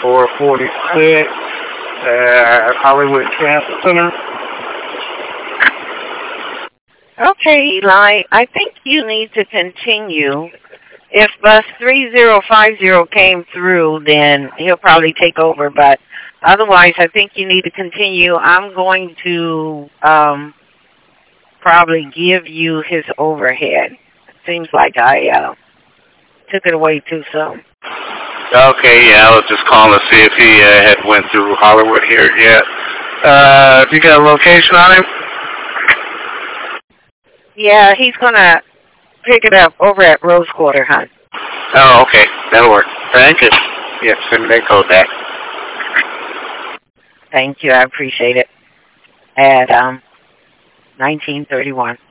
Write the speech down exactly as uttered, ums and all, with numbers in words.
four forty-six at Hollywood Cancer Center. Okay, Eli, I think you need to continue. If bus three zero five zero came through, then he'll probably take over, but otherwise I think you need to continue. I'm going to um, probably give you his overhead. Seems like I uh, took it away too soon. Okay, yeah, I was just calling to see if he uh, had went through Hollywood here yet. Uh, you got a location on him? Yeah, he's going to pick it up over at Rose Quarter, hon. Oh, okay. That'll work. Thank you. Yes, send me that code back. Thank you. I appreciate it. At um, nineteen thirty-one.